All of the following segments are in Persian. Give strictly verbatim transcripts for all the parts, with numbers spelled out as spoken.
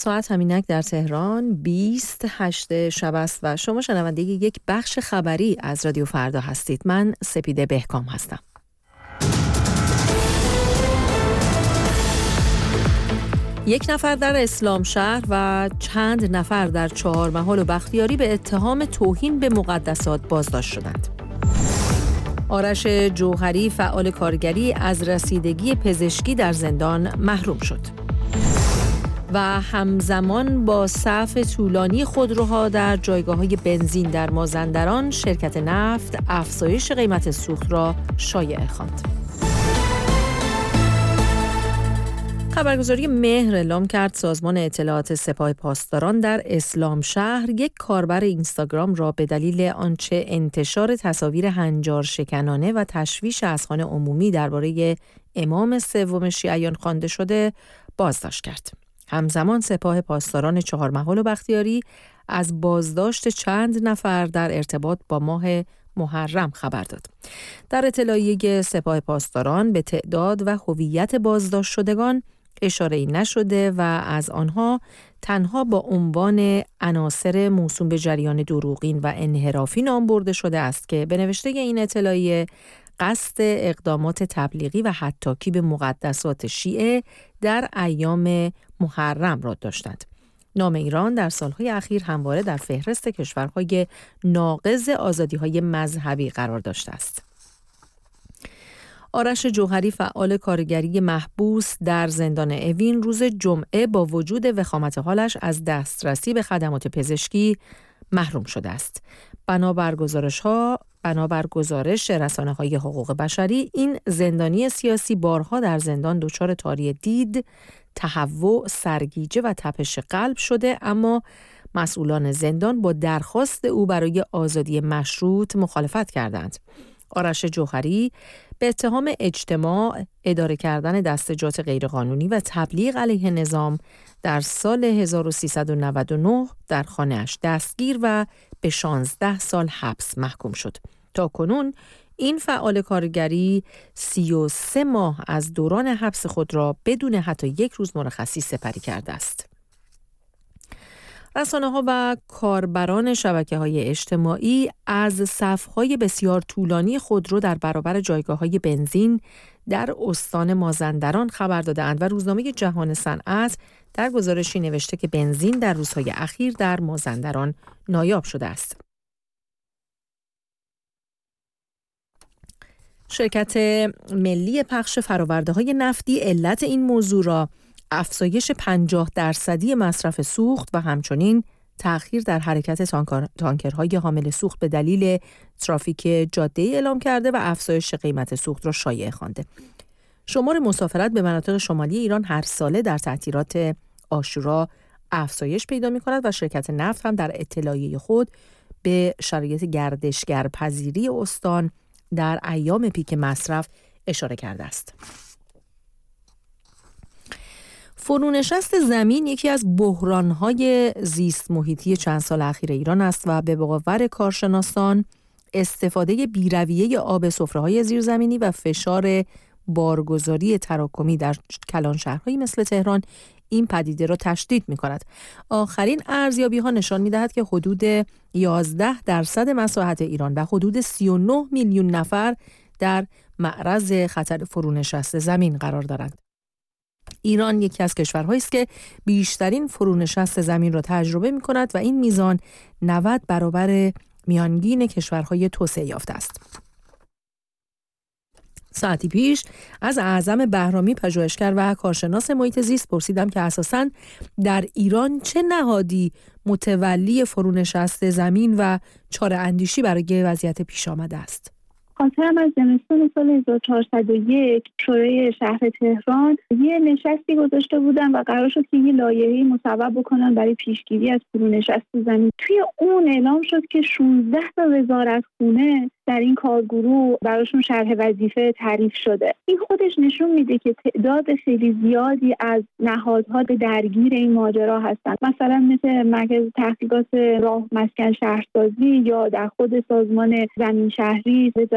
ساعت همینک در تهران بیست هشت شب است و شما شنونده یک بخش خبری از رادیو فردا هستید. من سپیده بهکام هستم. یک نفر در اسلام شهر و چند نفر در چهارمحال و بختیاری به اتهام توهین به مقدسات بازداشت شدند. آرش جوهری فعال کارگری از رسیدگی پزشکی در زندان محروم شد. و همزمان با صف طولانی خودروها در جایگاه‌های بنزین در مازندران، شرکت نفت افزایش قیمت سوخت را شایعه خواند. خبرگزاری مهر اعلام کرد سازمان اطلاعات سپاه پاسداران در اسلام شهر یک کاربر اینستاگرام را به دلیل آنچه انتشار تصاویر هنجار شکنانه و تشویش اذهان عمومی درباره امام سوم شیعیان خوانده شده بازداشت کرد. همزمان سپاه پاسداران چهارمحال و بختیاری از بازداشت چند نفر در ارتباط با ماه محرم خبر داد. در اطلاعیه سپاه پاسداران به تعداد و هویت بازداشت شدگان اشاره‌ای نشده و از آنها تنها با عنوان عناصر موسوم به جریان دروغین و انحرافی نام برده شده است که به نوشته این اطلاعیه قصد اقدامات تبلیغی و حطاکی به مقدسات شیعه در ایام محرم را داشتند. نام ایران در سالهای اخیر همواره در فهرست کشورهای ناقض آزادی‌های مذهبی قرار داشته است. آرش جوهری فعال کارگری محبوس در زندان اوین روز جمعه با وجود وخامت حالش از دسترسی به خدمات پزشکی محروم شده است. بنابر گزارش‌ها بنابر گزارش رسانه‌های حقوق بشری، این زندانی سیاسی بارها در زندان دچار تاری دید، تهوع، سرگیجه و تپش قلب شده، اما مسئولان زندان با درخواست او برای آزادی مشروط مخالفت کردند. آرش جوهری به اتهام اجتماع، اداره کردن دستجات غیرقانونی و تبلیغ علیه نظام در سال هزار و سیصد و نود و نه در خانه‌اش دستگیر و به شانزده سال حبس محکوم شد. تا کنون این فعال کارگری سی و سه ماه از دوران حبس خود را بدون حتی یک روز مرخصی سپری کرده است. رسانه‌ها و کاربران شبکه‌های اجتماعی از صف‌های بسیار طولانی خودرو در برابر جایگاه‌های بنزین در استان مازندران خبر داده‌اند و روزنامه جهان صنعت در گزارشی نوشته که بنزین در روزهای اخیر در مازندران نایاب شده است. شرکت ملی پخش فرآورده‌های نفتی علت این موضوع را افزایش پنجاه درصدی مصرف سوخت و همچنین تأخیر در حرکت تانکر، تانکرهای حامل سوخت به دلیل ترافیک جاده‌ای اعلام کرده و افزایش قیمت سوخت را شایعه خوانده. شمار مسافرت به مناطق شمالی ایران هر ساله در تعطیلات عاشورا افزایش پیدا می‌کند و شرکت نفت هم در اطلاعیه خود به شرایط گردشگرپذیری استان در ایام پیک مصرف اشاره کرده است. فرونشست زمین یکی از بحران‌های زیست محیطی چند سال اخیر ایران است و به باور کارشناسان استفاده بی‌رویه آب سفره‌های زیرزمینی و فشار بارگذاری تراکمی در کلان شهرهایی مثل تهران این پدیده را تشدید می‌کند. آخرین ارزیابی‌ها نشان می‌دهد که حدود یازده درصد مساحت ایران و حدود سی و نه میلیون نفر در معرض خطر فرونشست زمین قرار دارند. ایران یکی از کشورهایی است که بیشترین فرونشست زمین را تجربه می‌کند و این میزان نود برابر میانگین کشورهای توسعه یافته است. ساعتی پیش از اعظم بهرامی پژوهشگر و کارشناس محیط زیست پرسیدم که اساساً در ایران چه نهادی متولی فرونشست زمین و چاره اندیشی برای وضعیت پیش آمده است. خاطرم از زمستان سال هزار و چهارصد و یک شورای شهر تهران یه نشستی گذاشته بودن و قرار شد که یه لایحه‌ای مصوب بکنن برای پیشگیری از فرونشست زمین. توی اون اعلام شد که شانزده تا وزارتخونه در این کارگروه براشون شرح وظیفه تعریف شده. این خودش نشون میده که تعداد خیلی زیادی از نهادها درگیر این ماجرا هستند. مثلا مثل مرکز تحقیقات راه مسکن شهرسازی یا در خود سازمان زمین شهری، وزارت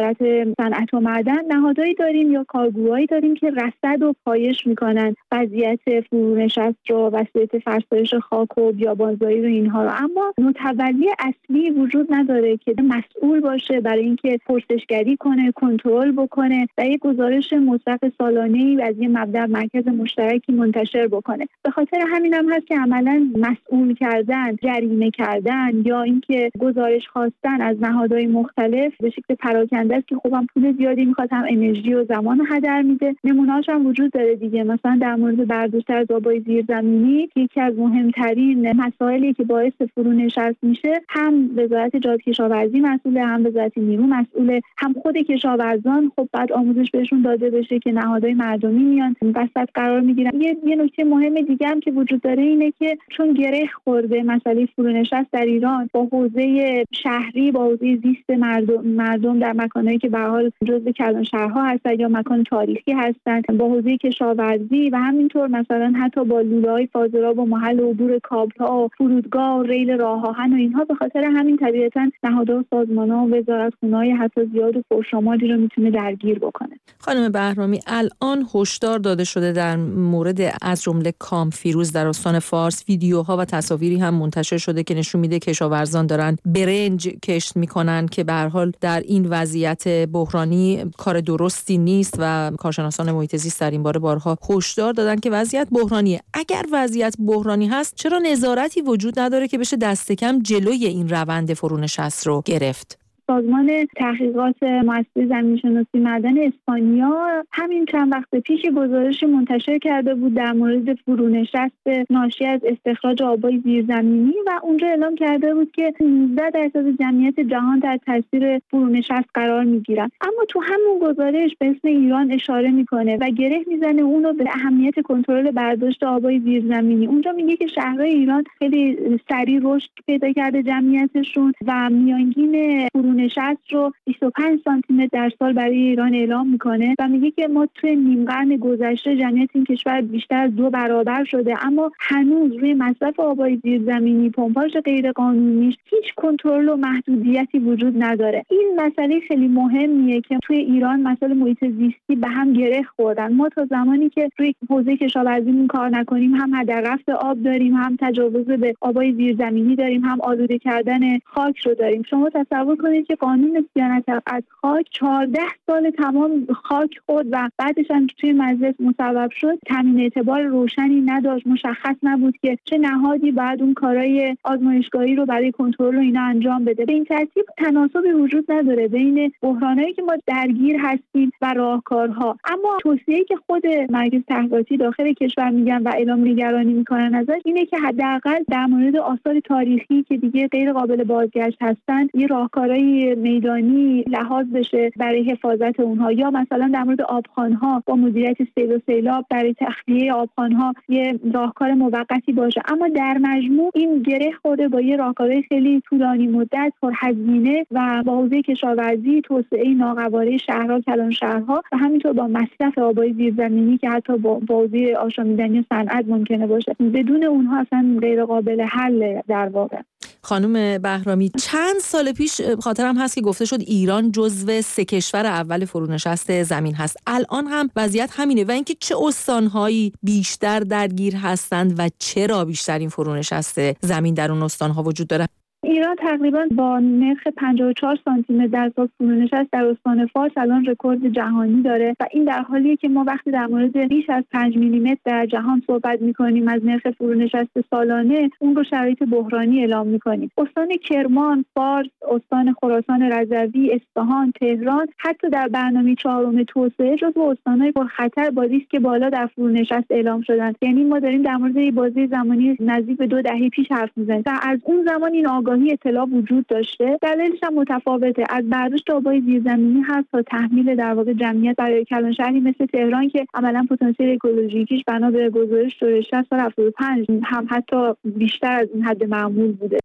وزارت صنعت و معدن نهادهایی داریم یا کارگروهایی داریم که رصد و پایش میکنن وضعیت فرونشست رو، وضعیت فرسایش خاک و بیابانزایی رو، اینها رو. اما متولی اصلی وجود نداره که مسئول باشه برای اینکه پرسشگری کنه، کنترل بکنه و یک گزارش مطلق سالانه‌ای از یه مبدا مرکز مشترکی منتشر بکنه. به خاطر همین هم هست که عملاً مسئول کردن، جریمه کردن یا اینکه گزارش خواستن از نهادهای مختلف به شکل پراکنده است که خب هم پول زیادی میخواد، هم انرژی و زمان هدر میده. نمونه‌هاش هم وجود داره دیگه. مثلا در مورد برداشت از آبای زیرزمینی یکی از مهمترین مسائلی که باعث فرونشست میشه، هم وزارت جهاد کشاورزی مسئوله، هم وزارت نیرو مسئوله، هم خود کشاورزان. خب بعد آموزش بهشون داده بشه که نهادهای مردمی میان وسط قرار میگیرن. یه یه نکته مهم دیگه هم که وجود داره اینه که چون گره خورده مسئله فرونشست در ایران با حوزه شهری، با حوزه زیست مردم مردم در مکانهایی که به هر حال جزء کلانشهرها هستن یا مکان تاریخی هستن، با حوزه کشاورزی و همینطور مثلا حتی با لوله‌های فاضلاب و محل عبور کابل‌ها، فرودگاه، ریل راه آهن و اینها. به خاطر همین طبیعتاً نهادها و سازمان‌ها و وزارتخونه‌های حتی زیاد و پرشمالی رو میتونه درگیر بکنه. خانم بهرامی، الان هشدار داده شده در مورد از جمله کامفیروز در استان فارس، ویدیوها و تصاویری هم منتشر شده که نشون میده کشاورزان دارن برنج کشت میکنن که به هر حال در این وضعیت بحرانی کار درستی نیست و کارشناسان محیط زیست در این باره بارها هشدار دادن که وضعیت بحرانیه. اگر وضعیت بحرانی هست چرا نظارتی وجود نداره که بشه دست کم جلوی این روند فرونشست رو گرفت؟ سازمان تحقیقات مؤسسه زمین‌شناسی معدن اسپانیا همین چند وقت پیش گزارش منتشر کرده بود در مورد فرونشست ناشی از استخراج آبای زیرزمینی و اونجا اعلام کرده بود که نوزده درصد جمعیت جهان در تاثیر فرونشست قرار میگیرن. اما تو همون گزارش به اسم ایران اشاره میکنه و گره میزنه اونو به اهمیت کنترل برداشت آبای زیرزمینی. اونجا میگه که شهرهای ایران خیلی سریع رشد پیدا کرده جمعیتشون و میانگین فرونشست رو بیست و پنج سانتی متر در سال برای ایران اعلام میکنه و میگه که ما توی نیم قرن گذشته جمعیت این کشور بیشتر از دو برابر شده، اما هنوز روی مصرف آبای زیرزمینی، پمپاژ غیر قانونیش هیچ کنترل و محدودیتی وجود نداره. این مسئله خیلی مهمیه که توی ایران مسائل محیط زیستی به هم گره خوردن. ما تا زمانی که روی حوزه کشاورزی کار نکنیم، هم هدر رفت آب داریم، هم تجاوز به آبای زیرزمینی داریم، هم آلوده کردن خاک رو داریم. شما تصور کنید که قانون صیانت از خاک چهارده سال تمام خاک خورد و بعدش هم توی مجلس مصوب شد، تامین اعتبار روشنی نداشت، مشخص نبود که چه نهادی باید اون کارهای آزمایشگاهی رو برای کنترل و اینا انجام بده. به این ترتیب تناسبی وجود نداره بین بحرانایی که ما درگیر هستیم و راهکارها. اما توصیه‌ای که خود مرکز تحقیقاتی داخل کشور میگن و اعلام نگرانی میکنن ازش اینه که حداقل در مورد آثار تاریخی که دیگه غیر قابل بازگشت هستن یه راهکارهای میدانی لحاظ بشه برای حفاظت اونها، یا مثلا در مورد آبخوان‌ها با مدیریت سیل و سیلاب برای تخلیه آبخوان‌ها یه راهکار موقتی باشه. اما در مجموع این گره خورده با یه راهکارهای خیلی طولانی مدت، پرهزینه و با حوزه کشاورزی، توسعه ناقواره شهرها، کلانشهرها و همینطور با مصرف آبای زیرزمینی که حتی با حوزه آشامیدنی صنعت ممکنه باشه. بدون اونها اصلا غیر قابل حل در واقع. خانم بهرامی، چند سال پیش خاطرم هست که گفته شد ایران جزو سه کشور اول فرونشست زمین هست. الان هم وضعیت همینه و اینکه چه استان‌هایی بیشتر درگیر هستند و چرا بیشتر این فرونشست زمین در اون استان‌ها وجود داره؟ ایران تقریبا با نرخ پنجاه و چهار سانتی متر در سال فرونشست در استان فارس الان رکورد جهانی داره و این در حالیه که ما وقتی در مورد بیش از پنج میلی متر در جهان صحبت می‌کنیم از نرخ فرونشست سالانه، اون رو شرایط بحرانی اعلام می‌کنیم. استان کرمان، فارس، استان خراسان رضوی، اصفهان، تهران حتی در برنامه چهارم توسعه جزو استان‌های پرخطر با ریسک بالا در فرونشست اعلام شدن. یعنی ما داریم در مورد بازه زمانی نزدیک به دو دهه پیش حرف می‌زنیم و از اون زمان این آگاهی اطلاع وجود داشته. دلیلش هم متفاوته، از برداشت آبای زیرزمینی هست تا تحمیل در واقع جمعیت برای کلانشهری مثل تهران که عملاً پتانسیل اکولوژیکیش بنا به گزارش دور شصت تا هفتاد و پنج هم حتی بیشتر از این حد معمول بوده.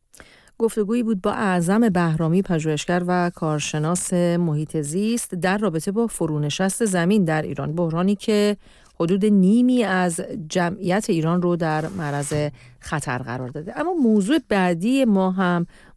گفتگویی بود با اعظم بهرامی، پژوهشگر و کارشناس محیط زیست در رابطه با فرونشست زمین در ایران، بحرانی که حدود نیمی از جمعیت ایران رو در معرض خطر قرار داده. اما موضوع بعدی ما هم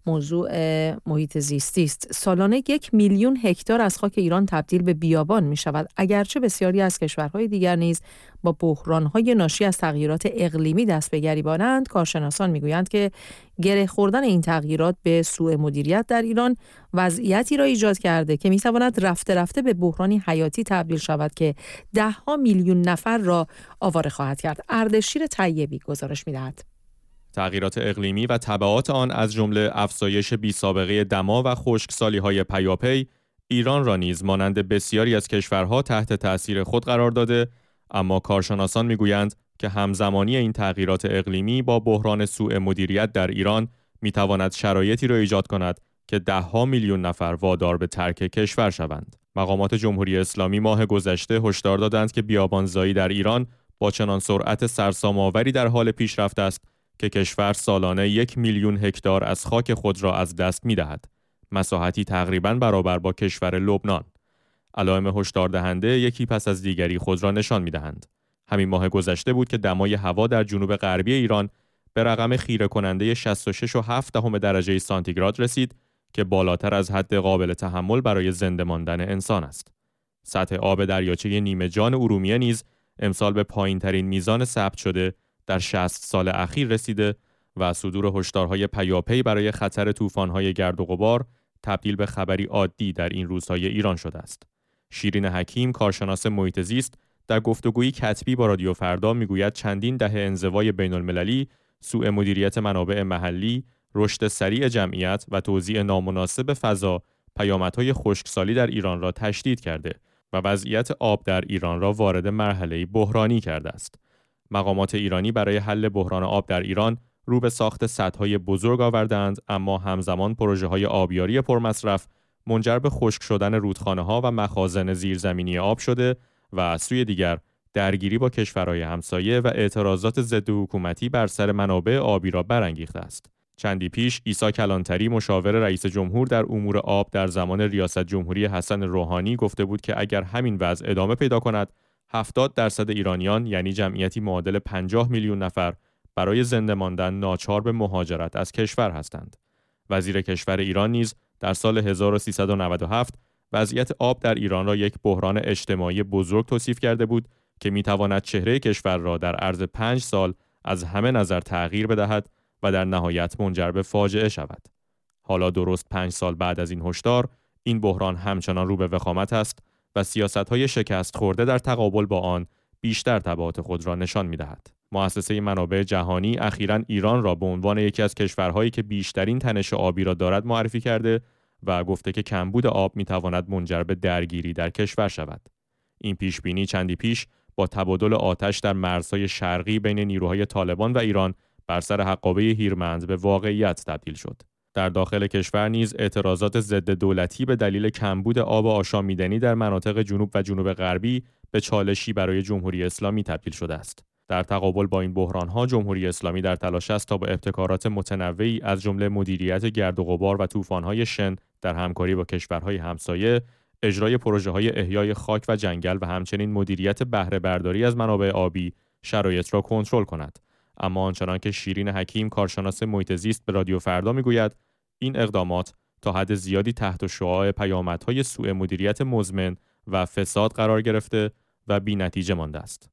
موضوع محیط زیستی است. سالانه یک میلیون هکتار از خاک ایران تبدیل به بیابان می شود. اگرچه بسیاری از کشورهای دیگر نیز با بحرانهای ناشی از تغییرات اقلیمی دست به گریبانند، کارشناسان می گویند که گره خوردن این تغییرات به سوء مدیریت در ایران وضعیتی را ایجاد کرده که می تواند رفته رفته به بحرانی حیاتی تبدیل شود که ده ها میلیون نفر را آواره خواهد کرد. اردشیر طیبی گزارش می دهد. تغییرات اقلیمی و تبعات آن از جمله افزایش بی‌سابقه دما و خشکسالی‌های پیاپی ایران را نیز مانند بسیاری از کشورها تحت تأثیر خود قرار داده، اما کارشناسان می‌گویند که همزمانی این تغییرات اقلیمی با بحران سوء مدیریت در ایران می‌تواند شرایطی را ایجاد کند که ده‌ها میلیون نفر وادار به ترک کشور شوند. مقامات جمهوری اسلامی ماه گذشته هشدار دادند که بیابانزایی در ایران با چنان سرعت سرسام‌آوری در حال پیشرفت است که کشور سالانه یک میلیون هکتار از خاک خود را از دست می‌دهد، مساحتی تقریباً برابر با کشور لبنان. علائم هشدار دهنده یکی پس از دیگری خود را نشان می‌دهند. همین ماه گذشته بود که دمای هوا در جنوب غربی ایران به رقم خیره کننده شصت و شش و هفت دهم درجه سانتیگراد رسید که بالاتر از حد قابل تحمل برای زنده ماندن انسان است. سطح آب دریاچه نیمه جان ارومیه نیز امسال به پایین‌ترین میزان ثبت شده در شصت سال اخیر رسیده و صدور هشدارهای پیاپی برای خطر طوفان‌های گرد و غبار تبدیل به خبری عادی در این روزهای ایران شده است. شیرین حکیم، کارشناس محیط زیست، در گفتگویی کتبی با رادیو فردا میگوید چندین دهه انزوای بین‌المللی، سوء مدیریت منابع محلی، رشد سریع جمعیت و توزیع نامناسب فضا پیامدهای خشکسالی در ایران را تشدید کرده و وضعیت آب در ایران را وارد مرحله بحرانی کرده است. مقامات ایرانی برای حل بحران آب در ایران رو به ساخت سدهای بزرگ آوردند، اما همزمان پروژه‌های آبیاری پرمصرف منجر به خشک شدن رودخانه‌ها و مخازن زیرزمینی آب شده و از سوی دیگر درگیری با کشورهای همسایه و اعتراضات ضد حکومتی بر سر منابع آبی را برانگیخته است. چندی پیش عیسی کلانتری، مشاور رئیس جمهور در امور آب در زمان ریاست جمهوری حسن روحانی، گفته بود که اگر همین وضع ادامه پیدا کند، هفتاد درصد ایرانیان یعنی جمعیتی معادل پنجاه میلیون نفر برای زنده ماندن ناچار به مهاجرت از کشور هستند. وزیر کشور ایران نیز در سال هزار و سیصد و نود و هفت وضعیت آب در ایران را یک بحران اجتماعی بزرگ توصیف کرده بود که میتواند چهره کشور را در عرض پنج سال از همه نظر تغییر بدهد و در نهایت منجر به فاجعه شود. حالا درست پنج سال بعد از این هشدار، این بحران همچنان رو به وخامت است و سیاست‌های شکست خورده در تقابل با آن بیشتر تبعات خود را نشان می‌دهد. مؤسسه منابع جهانی اخیراً ایران را به عنوان یکی از کشورهایی که بیشترین تنش آبی را دارد معرفی کرده و گفته که کمبود آب می‌تواند منجر به درگیری در کشور شود. این پیشبینی چندی پیش با تبادل آتش در مرزهای شرقی بین نیروهای طالبان و ایران بر سر حقابه هیرمند به واقعیت تبدیل شد. در داخل کشور نیز اعتراضات ضد دولتی به دلیل کمبود آب آشامیدنی در مناطق جنوب و جنوب غربی به چالشی برای جمهوری اسلامی تبدیل شده است. در تقابل با این بحران‌ها، جمهوری اسلامی در تلاش است تا با ابتکارات متنوعی از جمله مدیریت گرد و غبار و طوفان‌های شن در همکاری با کشورهای همسایه، اجرای پروژه‌های احیای خاک و جنگل و همچنین مدیریت بهره برداری از منابع آبی شرایط را کنترل کند. اما آنچنان که شیرین حکیم، کارشناس محیط زیست، به رادیو فردا میگوید، این اقدامات تا حد زیادی تحت شعاع پیامدهای سوء مدیریت مزمن و فساد قرار گرفته و بی‌نتیجه مانده است.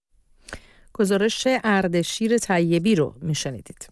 گزارش اردشیر طیبی رو میشنیدید.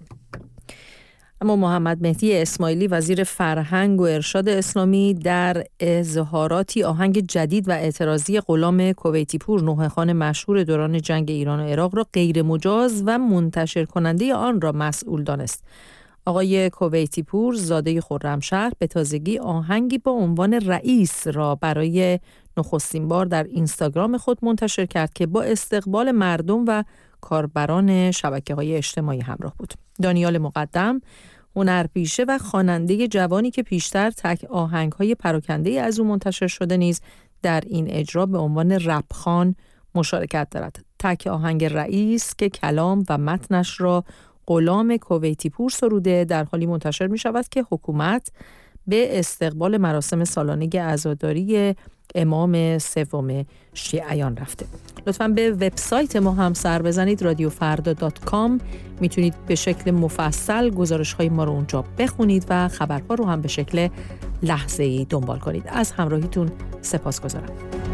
اما محمد مهدی اسماعیلی، وزیر فرهنگ و ارشاد اسلامی، در اظهاراتی آهنگ جدید و اعتراضی غلام کویتی پور، نوحه‌خوان مشهور دوران جنگ ایران و عراق، را غیر مجاز و منتشر کننده آن را مسئول دانست. آقای کویتی پور، زاده خرمشهر، به تازگی آهنگی با عنوان رئیس را برای نخستین بار در اینستاگرام خود منتشر کرد که با استقبال مردم و کاربران شبکه‌های اجتماعی همراه بود. دانیال مقدم، هنرپیشه و خواننده جوانی که پیشتر تک آهنگ‌های پراکنده از او منتشر شده، نیز در این اجرا به عنوان رپخوان مشارکت دارد. تک آهنگ رئیس که کلام و متنش را غلام کویتی پور سروده، در حالی منتشر می شود که حکومت به استقبال مراسم سالانه عزاداری امام سوم شیعیان رفته. لطفاً به وبسایت ما هم سر بزنید رادیو فردا دات کام. میتونید به شکل مفصل گزارش‌های ما رو اونجا بخونید و خبرها رو هم به شکل لحظه‌ای دنبال کنید. از همراهیتون سپاسگزارم.